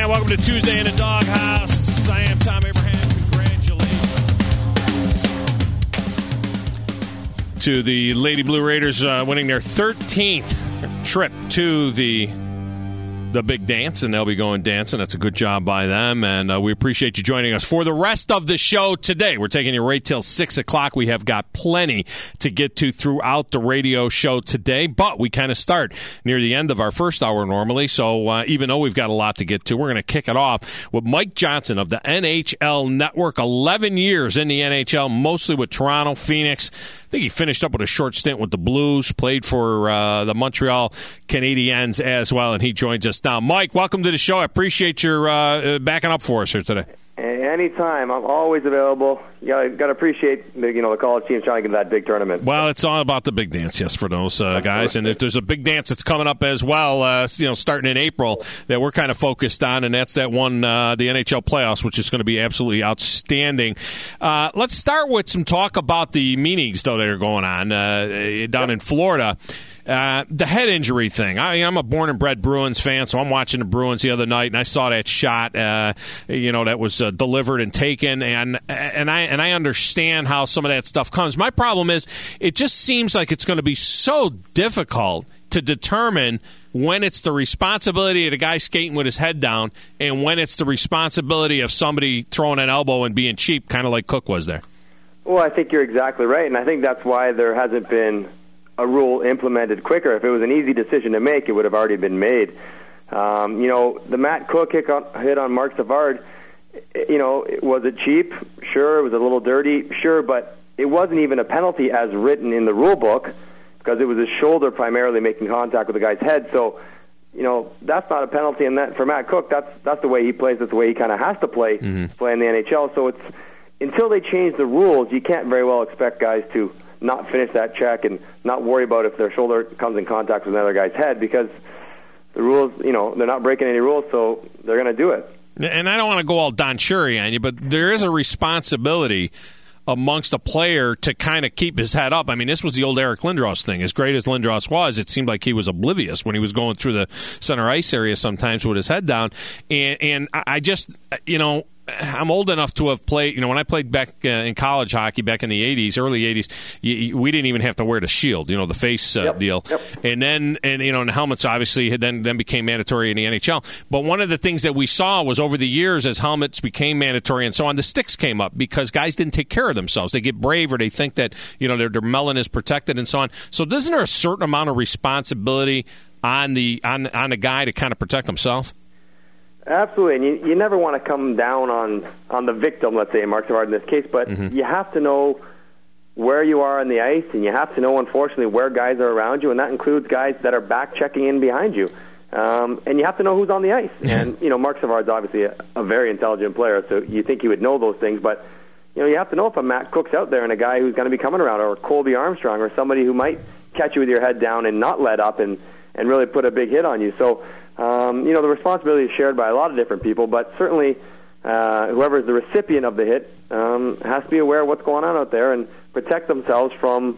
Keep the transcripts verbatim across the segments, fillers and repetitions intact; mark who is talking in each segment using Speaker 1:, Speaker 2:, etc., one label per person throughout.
Speaker 1: welcome to Tuesday in the Doghouse. I am Tom Abraham. Congratulations to the Lady Blue Raiders uh, winning their thirteenth trip to the the big dance, and they'll be going dancing. That's a good job by them, and uh, we appreciate you joining us for the rest of the show today. We're taking you right till six o'clock. We have got plenty to get to throughout the radio show today, but we kind of start near the end of our first hour normally, so uh, even though we've got a lot to get to, we're going to kick it off with Mike Johnson of the N H L Network. eleven years in the N H L, mostly with Toronto, Phoenix. I think he finished up with a short stint with the Blues, played for uh, the Montreal Canadiens as well, and he joins us now. Mike, welcome to the show. I appreciate your uh, backing up for us here today.
Speaker 2: Anytime. I'm always available. You got got to appreciate the, you know, the college teams trying to get that big tournament.
Speaker 1: Well, it's all about the big dance, yes, for those uh, guys. And if there's a big dance that's coming up as well, uh, you know, starting in April, that we're kind of focused on, and that's that one, uh, the N H L playoffs, which is going to be absolutely outstanding. Uh, let's start with some talk about the meetings, though, that are going on uh, down yep. in Florida. Uh, the head injury thing. I, I'm a born and bred Bruins fan, so I'm watching the Bruins the other night, and I saw that shot, uh, you know, that was uh, delivered and taken, and and I and I understand how some of that stuff comes. My problem is, it just seems like it's going to be so difficult to determine when it's the responsibility of the guy skating with his head down and when it's the responsibility of somebody throwing an elbow and being cheap, kind of like Cook was there.
Speaker 2: Well, I think you're exactly right, and I think that's why there hasn't been a rule implemented quicker. If it was an easy decision to make, it would have already been made. Um, you know, the Matt Cook hit on, hit on Marc Savard, you know, was it cheap? Sure. It was a little dirty? Sure, but it wasn't even a penalty as written in the rule book because it was his shoulder primarily making contact with the guy's head. So, you know, that's not a penalty, and that for Matt Cook, that's that's the way he plays. That's the way he kind of has to play, mm-hmm. play in the N H L. So it's until they change the rules, you can't very well expect guys to not finish that check and not worry about if their shoulder comes in contact with another guy's head, because the rules, you know, they're not breaking any rules, so they're going to do it.
Speaker 1: And I don't want to go all Don Cherry on you, but there is a responsibility amongst a player to kind of keep his head up. I mean, this was the old Eric Lindros thing. As great as Lindros was, it seemed like he was oblivious when he was going through the center ice area sometimes with his head down. And, and I just, you know, I'm old enough to have played, you know, when I played back uh, in college hockey back in the eighties, early eighties, you, you, we didn't even have to wear the shield, you know, the face uh,
Speaker 2: yep,
Speaker 1: deal.
Speaker 2: Yep.
Speaker 1: And then, and you know, and the helmets obviously then, then became mandatory in the N H L. But one of the things that we saw was over the years as helmets became mandatory and so on, the sticks came up because guys didn't take care of themselves. They get brave or they think that, you know, their, their melon is protected and so on. So isn't there a certain amount of responsibility on the on, on the guy to kind of protect himself?
Speaker 2: Absolutely, and you, you never want to come down on, on the victim, let's say, Marc Savard in this case, but mm-hmm. you have to know where you are on the ice, and you have to know, unfortunately, where guys are around you, and that includes guys that are back-checking in behind you. Um, and you have to know who's on the ice. And, you know, Marc Savard's obviously a, a very intelligent player, so you think he would know those things, but, you know, you have to know if a Matt Cook's out there and a guy who's going to be coming around, or Colby Armstrong, or somebody who might catch you with your head down and not let up and, and really put a big hit on you. So, Um, you know, the responsibility is shared by a lot of different people, but certainly uh, whoever is the recipient of the hit um, has to be aware of what's going on out there and protect themselves from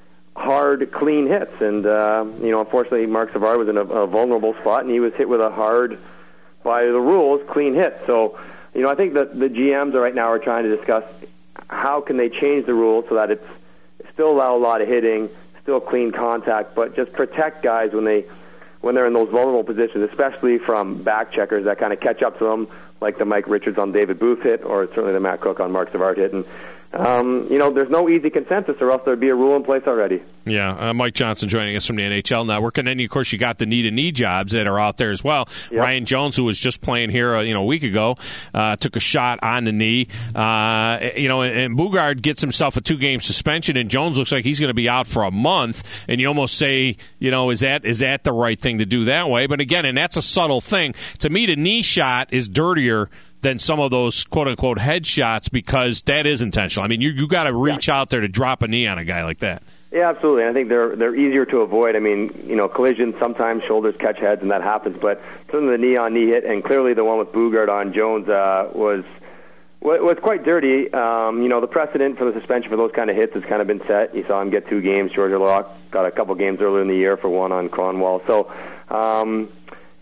Speaker 2: hard, clean hits. And, uh, you know, unfortunately, Marc Savard was in a, a vulnerable spot, and he was hit with a hard, by the rules, clean hit. So, you know, I think that the G Ms are right now are trying to discuss how can they change the rules so that it's still allow a lot of hitting, still clean contact, but just protect guys when they when they're in those vulnerable positions, especially from back checkers that kind of catch up to them, like the Mike Richards on David Booth hit, or certainly the Matt Cook on Marc Savard hit. And, um, you know, there's no easy consensus, or else there'd be a rule in place already.
Speaker 1: Yeah, uh, Mike Johnson joining us from the N H L Network. And then, of course, you got the knee-to-knee jobs that are out there as well. Yep. Ryan Jones, who was just playing here uh, you know, a week ago, uh, took a shot on the knee. Uh, you know, and Boogaard gets himself a two-game suspension, and Jones looks like he's going to be out for a month. And you almost say, you know, is that is that the right thing to do that way? But again, and that's a subtle thing. To me, the knee shot is dirtier than some of those quote-unquote headshots, because that is intentional. I mean, you you got to reach yeah. out there to drop a knee on a guy like that.
Speaker 2: Yeah, absolutely. And I think they're they're easier to avoid. I mean, you know, collisions, sometimes shoulders catch heads, and that happens. But some of the knee-on-knee hit, and clearly the one with Boogaard on Jones uh, was was quite dirty. Um, you know, the precedent for the suspension for those kind of hits has kind of been set. You saw him get two games. Georgia Locke got a couple games earlier in the year for one on Cronwall. So, um, you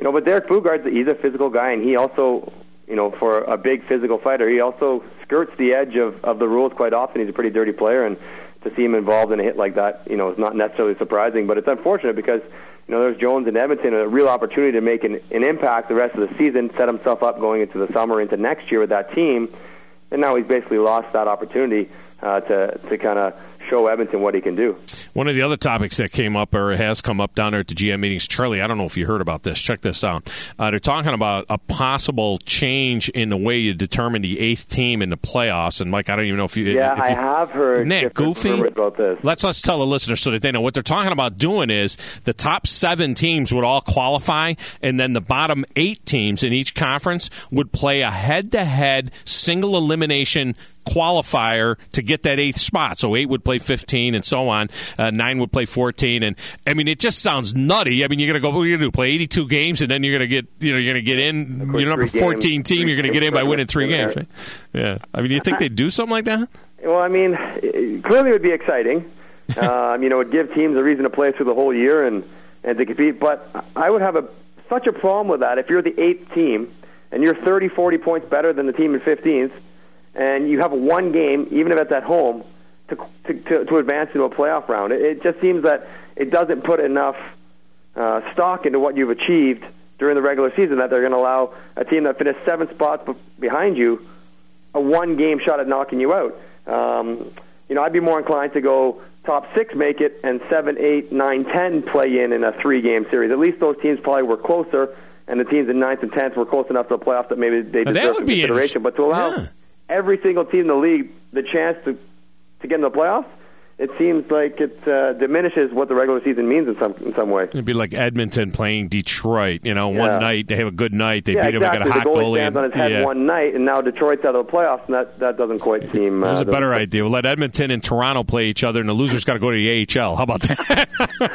Speaker 2: you know, but Derek Boogaard, he's a physical guy, and he also, you know, for a big physical fighter, he also skirts the edge of, of the rules quite often. He's a pretty dirty player, and to see him involved in a hit like that, you know, is not necessarily surprising, but it's unfortunate because, you know, there's Jones in Edmonton, a real opportunity to make an, an impact the rest of the season, set himself up going into the summer, into next year with that team, and now he's basically lost that opportunity uh, to, to kind of show Edmonton what he can do.
Speaker 1: One of the other topics that came up or has come up down there at the G M meetings, Charlie, I don't know if you heard about this. Check this out. Uh, they're talking about a possible change in the way you determine the eighth team in the playoffs. And, Mike, I don't even know if you...
Speaker 2: Yeah,
Speaker 1: if you,
Speaker 2: I have heard
Speaker 1: Nick, goofy?
Speaker 2: about this.
Speaker 1: Let's, let's tell the listeners so that they know. What they're talking about doing is the top seven teams would all qualify, and then the bottom eight teams in each conference would play a head-to-head single elimination qualifier to get that eighth spot. So eight would play fifteen and so on. Uh, nine would play fourteen. And I mean, it just sounds nutty. I mean, you're going to go, what are you going to do? Play eighty-two games and then you're going to get, you know, you're going to get in, your number fourteen team, you're going to get in by winning three games. Right? Yeah. I mean, do you think they'd do something like that?
Speaker 2: Well, I mean, it clearly it would be exciting. um, you know, it would give teams a reason to play through the whole year and, and to compete. But I would have a such a problem with that if you're the eighth team and you're thirty, forty points better than the team in fifteenth, and you have one game, even if it's at home, to to, to, to advance into a playoff round. It, it just seems that it doesn't put enough uh, stock into what you've achieved during the regular season that they're going to allow a team that finished seven spots behind you a one-game shot at knocking you out. Um, you know, I'd be more inclined to go top six make it and seven, eight, nine, ten play in in a three-game series. At least those teams probably were closer, and the teams in ninth and tenth were close enough to the playoffs that maybe they deserve some consideration. But to allow... Yeah. every single team in the league the chance to to get in the playoffs, it seems like it uh, diminishes what the regular season means in some in some way.
Speaker 1: It'd be like Edmonton playing Detroit. You know,
Speaker 2: yeah.
Speaker 1: one night they have a good night, they
Speaker 2: yeah,
Speaker 1: beat
Speaker 2: exactly.
Speaker 1: them, they got a hot
Speaker 2: the goalie.
Speaker 1: goalie
Speaker 2: stands on his head
Speaker 1: yeah.
Speaker 2: one night, and now Detroit's out of the playoffs, and that, that doesn't quite seem. Uh,
Speaker 1: There's a better
Speaker 2: quite...
Speaker 1: idea. We'll let Edmonton and Toronto play each other, and the loser's got to go to the A H L. How about that?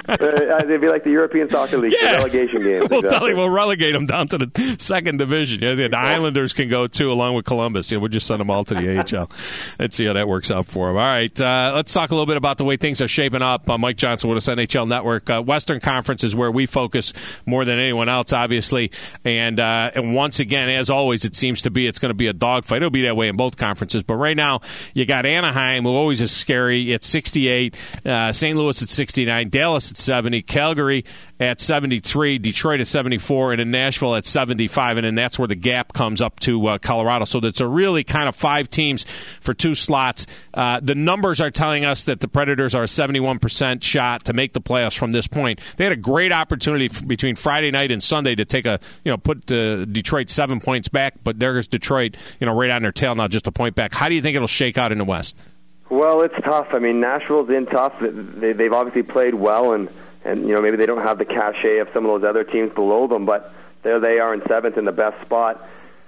Speaker 2: uh, it'd be like the European Soccer League,
Speaker 1: yeah.
Speaker 2: the relegation games.
Speaker 1: We'll,
Speaker 2: exactly.
Speaker 1: tell you, we'll relegate them down to the second division. You know, the Islanders can go too, along with Columbus. You know, we'll just send them all to the A H L. Let's see how that works out for them. All right, uh, let's talk a little bit about the way things are shaping up. Uh, Mike Johnson with us, N H L Network. Uh, Western Conference is where we focus more than anyone else, obviously. And uh, and once again, as always, it seems to be it's going to be a dogfight. It'll be that way in both conferences. But right now, you got Anaheim, who always is scary, at sixty-eight, uh, Saint Louis at sixty-nine, Dallas at seventy, Calgary at seventy-three, Detroit at seventy-four, and in Nashville at seventy-five. And then that's where the gap comes up to uh, Colorado. So that's a really kind of five teams for two slots. Uh, the numbers are telling us that the Predators are a seventy-one percent shot to make the playoffs from this point. They had a great opportunity f- between Friday night and Sunday to take a, you know, put uh, Detroit seven points back, but there's Detroit, you know, right on their tail now, just a point back. How do you think it'll shake out in the West?
Speaker 2: Well, it's tough. I mean, Nashville's in tough. They, they've obviously played well, and, and, you know, maybe they don't have the cachet of some of those other teams below them, but there they are in seventh in the best spot.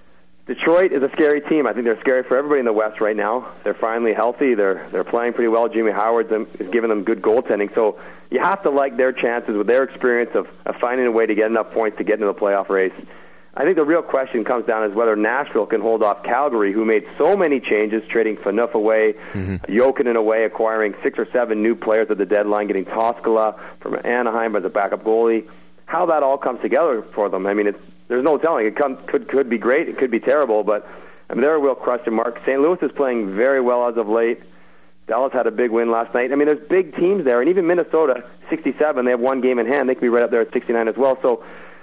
Speaker 2: Detroit is a scary team. I think they're scary for everybody in the West right now. They're finally healthy. They're they're playing pretty well. Jimmy Howard is giving them good goaltending. So you have to like their chances with their experience of, of finding a way to get enough points to get into the playoff race. I think the real question comes down is whether Nashville can hold off Calgary, who made so many changes, trading Phaneuf away, mm-hmm. Jokinen away, acquiring six or seven new players at the deadline, getting Toskala from Anaheim as a backup goalie. How that all comes together for them, I mean, it's, there's no telling. It come, could could be great. It could be terrible. But I mean, they're a real question mark. Saint Louis is playing very well as of late. Dallas had a big win last night. I mean, there's big teams there, and even Minnesota, sixty-seven. They have one game in hand. They could be right up there at sixty-nine as well. So,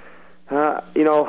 Speaker 2: uh, you know,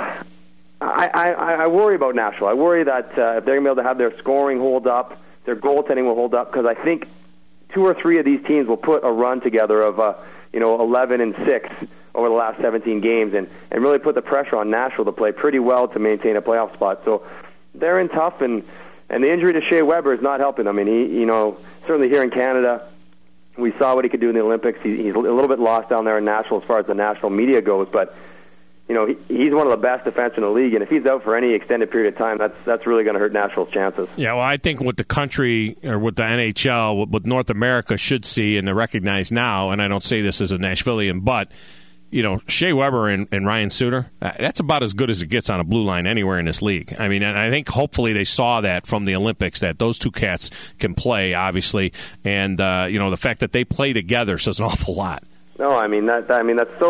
Speaker 2: I, I, I worry about Nashville. I worry that uh, if they're going to be able to have their scoring hold up, their goaltending will hold up, because I think two or three of these teams will put a run together of, uh, you know, eleven and six over the last seventeen games, and, and really put the pressure on Nashville to play pretty well to maintain a playoff spot. So they're in tough, and, and the injury to Shea Weber is not helping them. I mean, he, you know, certainly here in Canada, we saw what he could do in the Olympics. He, he's a little bit lost down there in Nashville as far as the national media goes, but you know, he, he's one of the best defensemen in the league, and if he's out for any extended period of time, that's that's really going to hurt Nashville's chances.
Speaker 1: Yeah, well, I think what the country, or what the N H L, what North America should see and recognize now, and I don't say this as a Nashvilleian, but, you know, Shea Weber and, and Ryan Suter, that's about as good as it gets on a blue line anywhere in this league. I mean, and I think hopefully they saw that from the Olympics, that those two cats can play, obviously, and, uh, you know, the fact that they play together says an awful lot.
Speaker 2: No, I mean, that, I mean that's so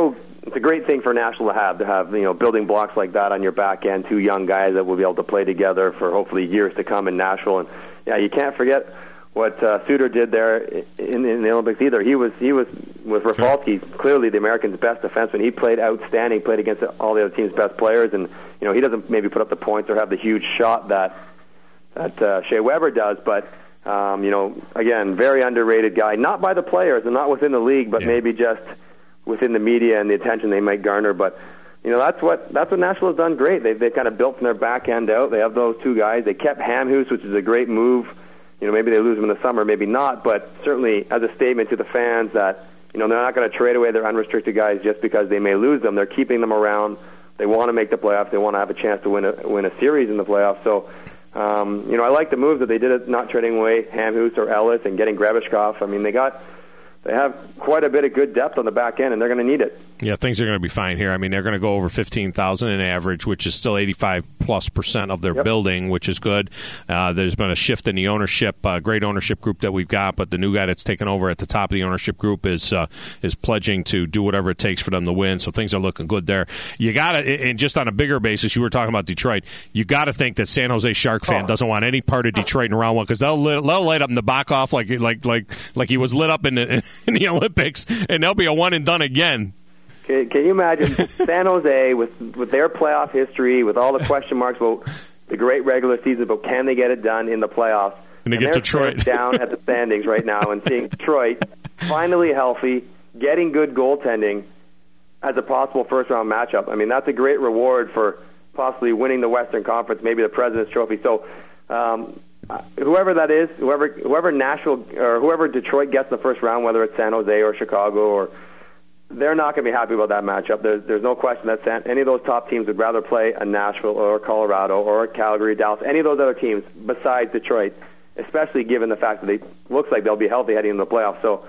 Speaker 2: it's a great thing for Nashville to have, to have, you know, building blocks like that on your back end, two young guys that will be able to play together for hopefully years to come in Nashville. And, yeah, you can't forget what uh, Suter did there in, in the Olympics either. He was, he was with Rafalski, clearly the Americans' best defenseman. He played outstanding, played against all the other team's best players, and, you know, he doesn't maybe put up the points or have the huge shot that, that uh, Shea Weber does, but, um, you know, again, very underrated guy, not by the players and not within the league, but yeah. maybe just within the media and the attention they might garner. But, you know, that's what that's what Nashville has done great. They've, they've kind of built from their back end out. They have those two guys. They kept Hamhuis, which is a great move. You know, maybe they lose him in the summer, maybe not, but certainly as a statement to the fans that, you know, they're not going to trade away their unrestricted guys just because they may lose them. They're keeping them around. They want to make the playoffs. They want to have a chance to win a, win a series in the playoffs. So, um, you know, I like the moves that they did, it, not trading away Hamhuis or Ellis and getting Grebishkov. I mean, they got... They have quite a bit of good depth on the back end, and they're going to need it.
Speaker 1: Yeah, things are going to be fine here. I mean, they're going to go over fifteen thousand in average, which is still eighty-five plus percent of their
Speaker 2: yep.
Speaker 1: building, which is good. Uh, there's been a shift in the ownership, uh, great ownership group that we've got, but the new guy that's taken over at the top of the ownership group is uh, is pledging to do whatever it takes for them to win. So things are looking good there. You got to, and just on a bigger basis, you were talking about Detroit. You got to think that San Jose Shark fan oh. doesn't want any part of Detroit in round one because they'll lit, they'll light up Nabokov like like like like he was lit up in the, in the Olympics. And they'll be a one and done again.
Speaker 2: Can, can you imagine San Jose with with their playoff history, with all the question marks about the great regular season, but can they get it done in the playoffs?
Speaker 1: And they get Detroit
Speaker 2: down at the standings right now, and seeing Detroit finally healthy, getting good goaltending as a possible first round matchup. I mean, that's a great reward for possibly winning the Western Conference, maybe the President's Trophy. So. Um, Uh, whoever that is, whoever whoever Nashville or whoever Detroit gets in the first round, whether it's San Jose or Chicago, or they're not going to be happy about that matchup. There's, there's no question that San, any of those top teams would rather play a Nashville or Colorado or Calgary, Dallas, any of those other teams besides Detroit, especially given the fact that it looks like they'll be healthy heading into the playoffs. So,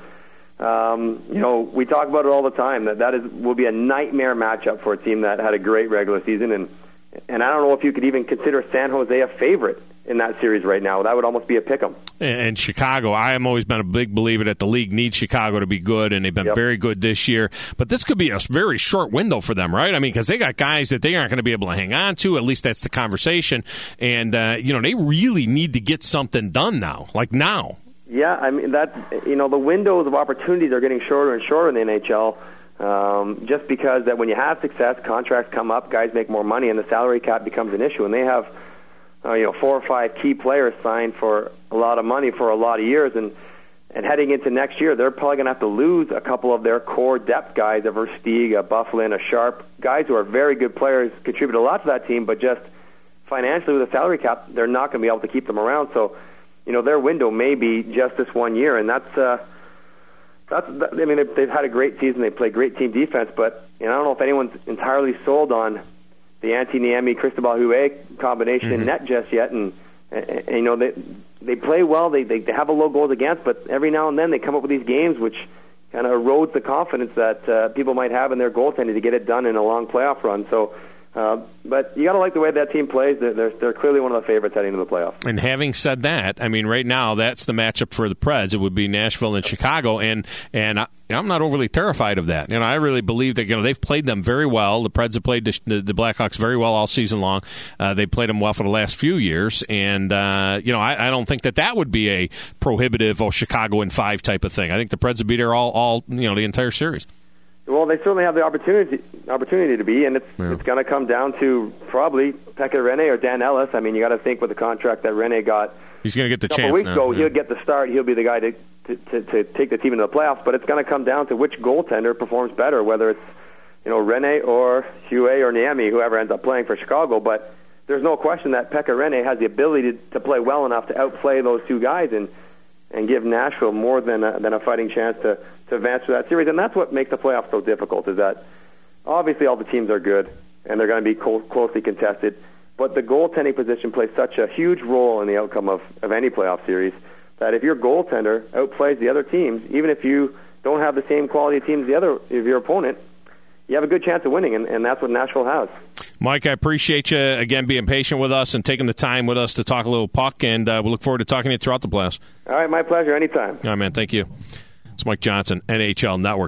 Speaker 2: um, you know, we talk about it all the time that that is will be a nightmare matchup for a team that had a great regular season, and and I don't know if you could even consider San Jose a favorite in that series right now. That would almost be a pick'em.
Speaker 1: And Chicago, I have always been a big believer that the league needs Chicago to be good, and they've been yep. very good this year. But this could be a very short window for them, right? I mean, because they got guys that they aren't going to be able to hang on to. At least that's the conversation. And, uh, you know, they really need to get something done now, like now.
Speaker 2: Yeah, I mean, that, you know, the windows of opportunities are getting shorter and shorter in the N H L. Um, just because that when you have success, contracts come up, guys make more money, and the salary cap becomes an issue. And they have, uh, you know, four or five key players signed for a lot of money for a lot of years, and and heading into next year, they're probably going to have to lose a couple of their core depth guys, a Versteeg, a Bufflin, a Sharp, guys who are very good players, contribute a lot to that team, but just financially with the salary cap, they're not going to be able to keep them around. So, you know, their window may be just this one year, and that's. Uh, That's, I mean, they've, they've had a great season. They play great team defense, but you know, I don't know if anyone's entirely sold on the Antti Niemi Cristobal Huet combination mm-hmm. in net just yet. And, and, and you know, they they play well. They, they they have a low goals against, but every now and then they come up with these games which kind of erodes the confidence that uh, people might have in their goaltending to get it done in a long playoff run. So. Uh, but you got to like the way that team plays. They're, they're, they're clearly one of the favorites heading into the playoffs.
Speaker 1: And having said that, I mean, right now that's the matchup for the Preds. It would be Nashville and Chicago, and and I, I'm not overly terrified of that. You know, I really believe that you know they've played them very well. The Preds have played the, the, the Blackhawks very well all season long. Uh, they played them well for the last few years, and uh, you know, I, I don't think that that would be a prohibitive oh Chicago in five type of thing. I think the Preds would be there all all you know the entire series.
Speaker 2: Well, they certainly have the opportunity opportunity to be, and it's yeah. it's going to come down to probably Pekka Rinne or Dan Ellis. I mean, you got to think with the contract that Rinne got.
Speaker 1: He's going to get the
Speaker 2: a couple
Speaker 1: chance
Speaker 2: weeks
Speaker 1: now.
Speaker 2: ago.
Speaker 1: Yeah.
Speaker 2: He'll get the start. He'll be the guy to, to to to take the team into the playoffs. But it's going to come down to which goaltender performs better, whether it's you know Rinne or Huet or Niemi, whoever ends up playing for Chicago. But there's no question that Pekka Rinne has the ability to, to play well enough to outplay those two guys and. and give Nashville more than a, than a fighting chance to, to advance to that series. And that's what makes the playoffs so difficult, is that obviously all the teams are good, and they're going to be co- closely contested, but the goaltending position plays such a huge role in the outcome of, of any playoff series that if your goaltender outplays the other teams, even if you don't have the same quality teams as the other, if your opponent, you have a good chance of winning, and, and that's what Nashville has.
Speaker 1: Mike, I appreciate you, again, being patient with us and taking the time with us to talk a little puck, and uh, we'll look forward to talking to you throughout the playoffs.
Speaker 2: All right, my pleasure. Anytime.
Speaker 1: All right, man. Thank you. It's Mike Johnson, N H L Network.